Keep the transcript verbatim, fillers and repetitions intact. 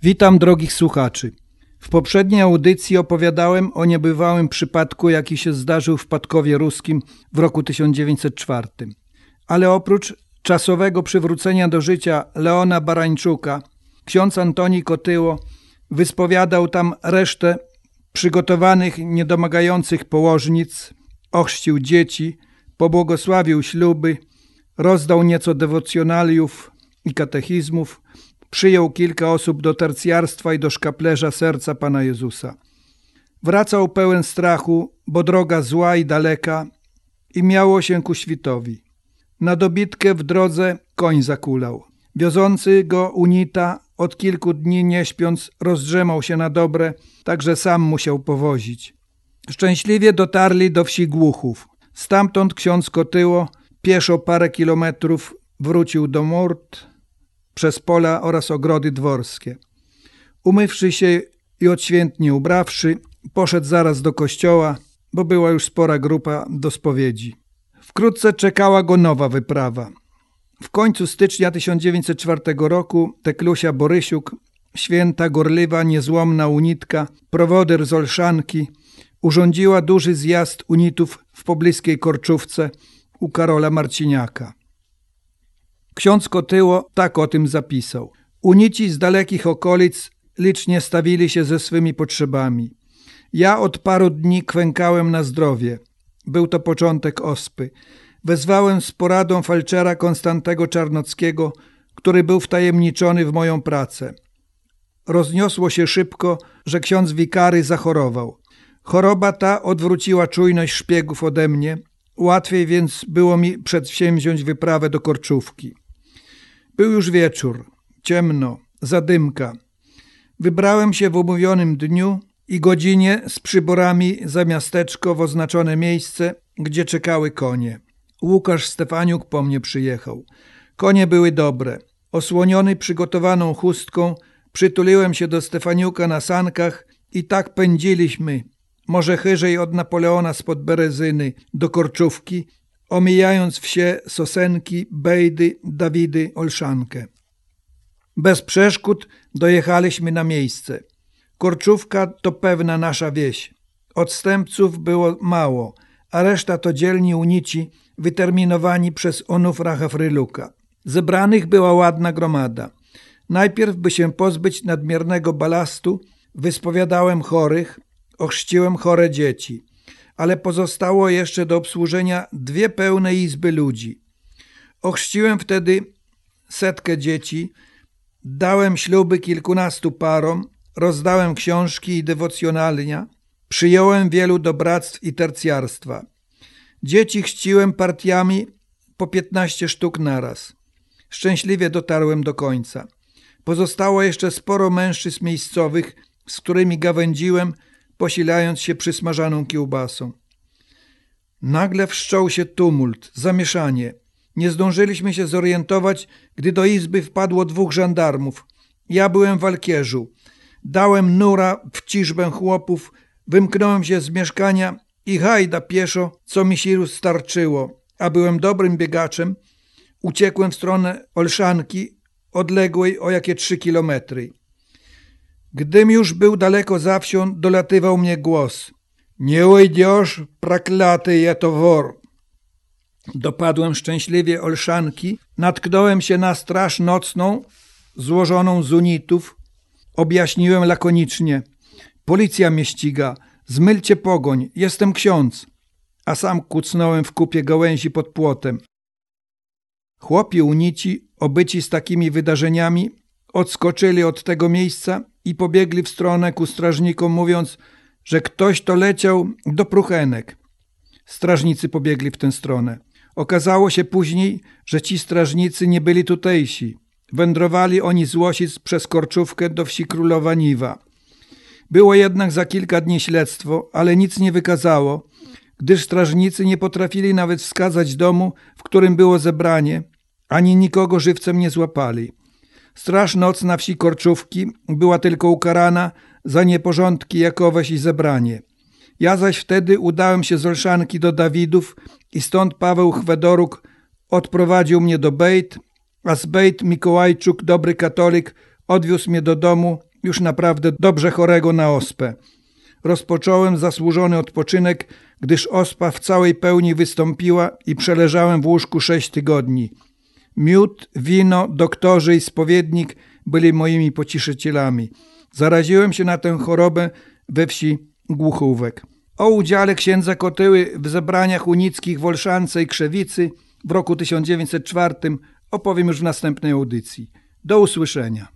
Witam drogich słuchaczy. W poprzedniej audycji opowiadałem o niebywałym przypadku, jaki się zdarzył w Płatkowie Ruskim w roku tysiąc dziewięćset czwartym. Ale oprócz czasowego przywrócenia do życia Leona Barańczuka, ksiądz Antoni Kotyło wyspowiadał tam resztę przygotowanych niedomagających położnic, ochrzcił dzieci, pobłogosławił śluby, rozdał nieco dewocjonaliów i katechizmów, przyjął kilka osób do tercjarstwa i do szkaplerza serca Pana Jezusa. Wracał pełen strachu, bo droga zła i daleka, i miało się ku świtowi. Na dobitkę w drodze koń zakulał. Wiozący go unita od kilku dni nie śpiąc rozdrzemał się na dobre, także sam musiał powozić. Szczęśliwie dotarli do wsi Głuchów. Stamtąd ksiądz Kotyło pieszo parę kilometrów wrócił do Murt, przez pola oraz ogrody dworskie. Umywszy się i odświętnie ubrawszy, poszedł zaraz do kościoła, bo była już spora grupa do spowiedzi. Wkrótce czekała go nowa wyprawa. W końcu stycznia tysiąc dziewięćset czwartego roku Teklusia Borysiuk, święta, gorliwa, niezłomna unitka, prowodyr z Olszanki, urządziła duży zjazd unitów w pobliskiej Korczówce u Karola Marciniaka. Ksiądz Kotyło tak o tym zapisał. Unici z dalekich okolic licznie stawili się ze swymi potrzebami. Ja od paru dni kwękałem na zdrowie. Był to początek ospy. Wezwałem z poradą felczera Konstantego Czarnockiego, który był wtajemniczony w moją pracę. Rozniosło się szybko, że ksiądz wikary zachorował. Choroba ta odwróciła czujność szpiegów ode mnie, łatwiej więc było mi przedsięwziąć wyprawę do Korczówki. Był już wieczór, ciemno, zadymka. Wybrałem się w umówionym dniu i godzinie z przyborami za miasteczko w oznaczone miejsce, gdzie czekały konie. Łukasz Stefaniuk po mnie przyjechał. Konie były dobre. Osłoniony przygotowaną chustką, przytuliłem się do Stefaniuka na sankach i tak pędziliśmy, może chyżej od Napoleona spod Berezyny, do Korczówki, omijając wsie Sosenki, Bejdy, Dawidy, Olszankę. Bez przeszkód dojechaliśmy na miejsce. Korczówka to pewna nasza wieś. Odstępców było mało, a reszta to dzielni unici wyterminowani przez Onufra Hafryluka. Zebranych była ładna gromada. Najpierw, by się pozbyć nadmiernego balastu, wyspowiadałem chorych, ochrzciłem chore dzieci, ale pozostało jeszcze do obsłużenia dwie pełne izby ludzi. Ochrzciłem wtedy setkę dzieci, dałem śluby kilkunastu parom, rozdałem książki i dewocjonalia, przyjąłem wielu do bractw i tercjarstwa. Dzieci chrzciłem partiami po piętnaście sztuk naraz. Szczęśliwie dotarłem do końca. Pozostało jeszcze sporo mężczyzn miejscowych, z którymi gawędziłem, posilając się przysmażaną kiełbasą. Nagle wszczął się tumult, zamieszanie. Nie zdążyliśmy się zorientować, gdy do izby wpadło dwóch żandarmów. Ja byłem w walkierzu. Dałem nura w ciżbę chłopów, wymknąłem się z mieszkania i hajda pieszo, co mi sił starczyło, a byłem dobrym biegaczem, uciekłem w stronę Olszanki, odległej o jakie trzy kilometry. Gdym już był daleko za wsią, dolatywał mnie głos. Nie ujdziesz, praklaty je to wor. Dopadłem szczęśliwie Olszanki, natknąłem się na straż nocną, złożoną z unitów. Objaśniłem lakonicznie. Policja mnie ściga, zmylcie pogoń, jestem ksiądz. A sam kucnąłem w kupie gałęzi pod płotem. Chłopi unici, obyci z takimi wydarzeniami, odskoczyli od tego miejsca i pobiegli w stronę ku strażnikom, mówiąc, że ktoś to leciał do Pruchenek. Strażnicy pobiegli w tę stronę. Okazało się później, że ci strażnicy nie byli tutejsi. Wędrowali oni z Łosic przez Korczówkę do wsi Królowa Niwa. Było jednak za kilka dni śledztwo, ale nic nie wykazało, gdyż strażnicy nie potrafili nawet wskazać domu, w którym było zebranie, ani nikogo żywcem nie złapali. Straż nocna wsi Korczówki była tylko ukarana za nieporządki jakoweś i zebranie. Ja zaś wtedy udałem się z Olszanki do Dawidów i stąd Paweł Chwedoruk odprowadził mnie do Bejt, a z Bejt Mikołajczuk, dobry katolik, odwiózł mnie do domu już naprawdę dobrze chorego na ospę. Rozpocząłem zasłużony odpoczynek, gdyż ospa w całej pełni wystąpiła i przeleżałem w łóżku sześć tygodni. Miód, wino, doktorzy i spowiednik byli moimi pocieszycielami. Zaraziłem się na tę chorobę we wsi Głuchówek. O udziale księdza Kotyły w zebraniach unickich w Olszance i Krzewicy w roku tysiąc dziewięćset czwartym opowiem już w następnej audycji. Do usłyszenia.